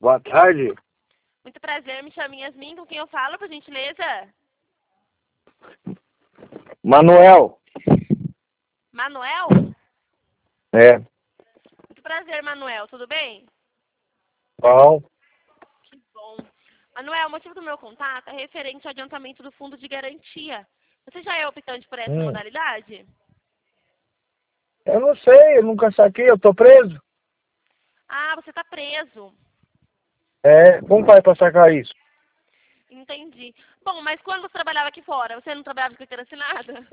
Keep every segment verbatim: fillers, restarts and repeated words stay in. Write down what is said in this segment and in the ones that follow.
Boa tarde. Muito prazer, me chamo Yasmin, com quem eu falo, por gentileza? Manuel. Manuel? É. Muito prazer, Manuel, tudo bem? Bom. Que bom. Manuel, o motivo do meu contato é referente ao adiantamento do fundo de garantia. Você já é optante por essa Hum. modalidade? Eu não sei, eu nunca saquei, eu tô preso. Ah, você está preso. É, como faz pra sacar isso? Entendi. Bom, mas quando você trabalhava aqui fora, você não trabalhava de carteira assinada?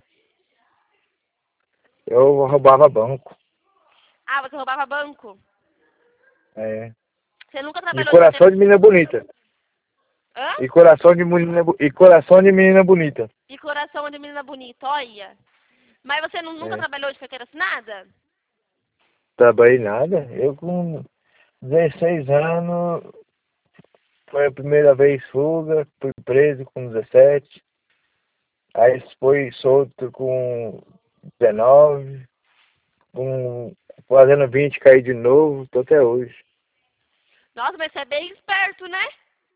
Eu roubava banco. Ah, você roubava banco? É. Você nunca E trabalhou de coração carteira... de menina bonita. Hã? E coração de menina, bu- e coração de menina bonita. E coração de menina bonita, olha. Mas você não- nunca É. trabalhou de carteira assinada? Trabalhei nada. Eu com dezesseis anos, foi a primeira vez fuga, fui preso com dezessete. Aí foi solto com dezenove. Com, fazendo vinte, caí de novo, tô até hoje. Nossa, mas você é bem esperto, né?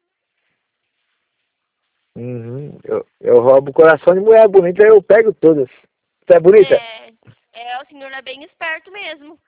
Uhum. Eu, eu roubo o coração de mulher bonita, eu pego todas. Você é bonita? É, é, o senhor é bem esperto mesmo.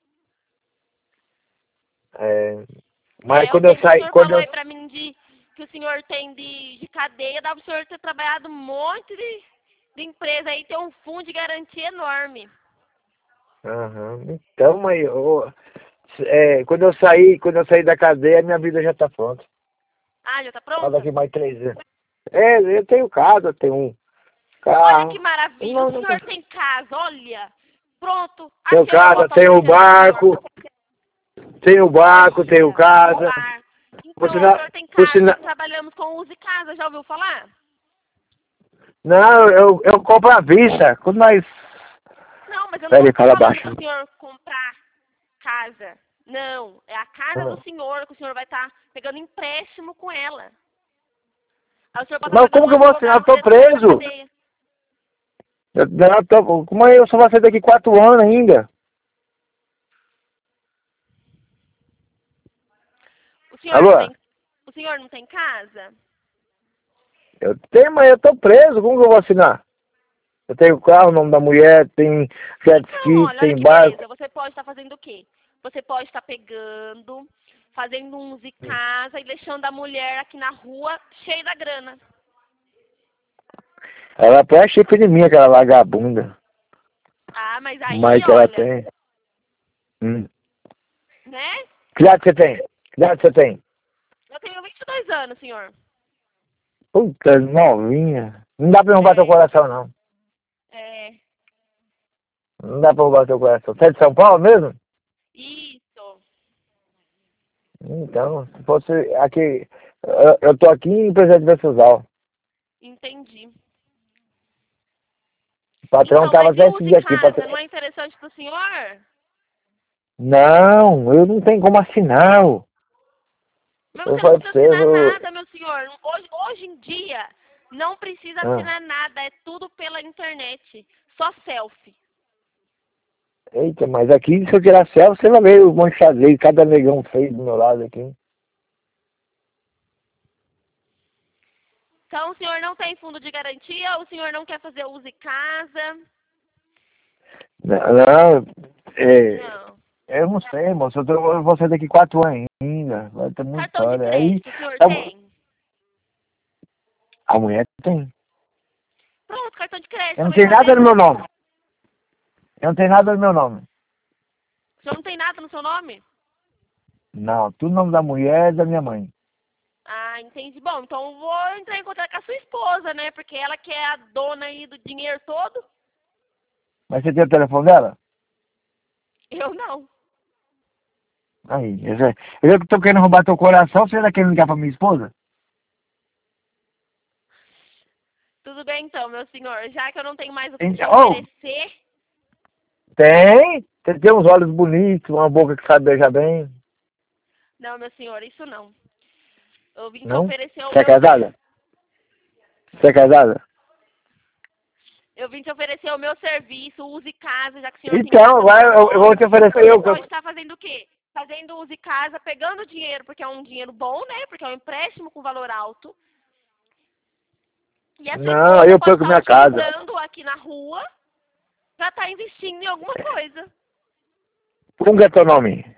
É, mas É, o quando eu tempo que o saí, senhor quando falou eu... aí pra mim de que o senhor tem de, de cadeia, dá pro senhor ter trabalhado um monte de, de empresa aí, ter um fundo de garantia enorme. Uhum. Então, mas eu, é, quando eu saí, quando eu saí da cadeia, minha vida já tá pronta. Ah, já tá Só pronta? daqui mais três anos. É, eu tenho casa, eu tenho um Olha que carro. maravilha, Não, o não, senhor tem casa, olha. Pronto, tenho achei o casa, tenho um apartamento do senhor. barco, tenho barco, tenho Olha, tem um casa. bar. Por Então, o sinal, senhor tem por casa, sinal, nós trabalhamos com Use Casa, já ouviu falar? não, eu, eu compro à vista. Quando nós... Não, mas eu não Peraí, estou fala falando baixo. para o senhor comprar casa. Não, é a casa do Ah. senhor que o senhor vai estar pegando empréstimo com ela. Aí o senhor pode estar Mas pagando como um que eu vou assinar? Eu advogado tô dentro da preso. cadeia. Eu, eu tô, como é eu só vou sair daqui quatro anos ainda? O senhor não Alô? tem, o senhor não tem casa? Eu tenho, mas eu tô preso. Como que eu vou assinar? Eu tenho carro, o nome da mulher, tem jet Então, ski, olha, olha tem que barco. beleza. Você pode estar fazendo o quê? Você pode estar pegando, fazendo um Use Casa e deixando a mulher aqui na rua cheia da grana. Ela põe a chifre de mim, aquela vagabunda. Ah, mas aí, Mas que ela olha, tem. Hum. né? Que idade você tem? Que idade você tem? Eu tenho vinte e dois anos, senhor. Puta, novinha. Não dá pra roubar teu É, coração, não. é, Não dá pra roubar teu coração. Você é de São Paulo mesmo? isso. Então, se fosse aqui... Eu, eu tô aqui em Presidente Venceslau. Entendi. O patrão Então, tava mas e até o esse Use dia aqui. Casa, Patrão. não é interessante pro senhor? Não, eu não tenho como assinar. Ô. Mas Eu você não falei pra precisa você, assinar eu... nada, meu senhor. Hoje, hoje em dia, não precisa Ah. assinar nada, é tudo pela internet. Só selfie. Eita, mas aqui, se eu tirar selfie, você vai ver o monte de xadrez, cada negão feio do meu lado aqui. Então, o senhor não tem fundo de garantia, o senhor não quer fazer Use Casa? Não, não, é, Não. eu não sei, moço, eu, tô, eu vou sair daqui quatro anos ainda, vai ter muito Cartão de história. Aí, crédito, o senhor a, tem? a mulher tem. Pronto, cartão de crédito, Eu só não vai tenho nada fazer? no meu nome. Eu não tenho nada no meu nome. O senhor não tem nada no seu nome? Não, tudo no nome da mulher e da minha mãe. Ah, entendi. Bom, então eu vou entrar em contato com a sua esposa, né? Porque ela que é a dona aí do dinheiro todo. Mas você tem o telefone dela? Eu não. Aí, eu já, eu já tô querendo roubar teu coração, você ainda quer ligar pra minha esposa? Tudo bem então, meu senhor. Já que eu não tenho mais o que te Então, oh, oferecer, tem, você tem uns olhos bonitos, uma boca que sabe beijar bem. não, meu senhor, isso não. Eu vim te Não? oferecer o Você é meu ser... casada? Você é casada? Eu vim te oferecer o meu serviço, use casa, já que o senhor tem Então, casa no agora seu eu, eu vou nome. te oferecer Você eu. que pode eu- estar fazendo o quê? fazendo uso de casa, pegando dinheiro, porque é um dinheiro bom, né? Porque é um empréstimo com valor alto. E essa Não, esposa aí eu pode pego estar minha casa. utilizando aqui na rua para estar investindo em alguma coisa. Como que é teu nome?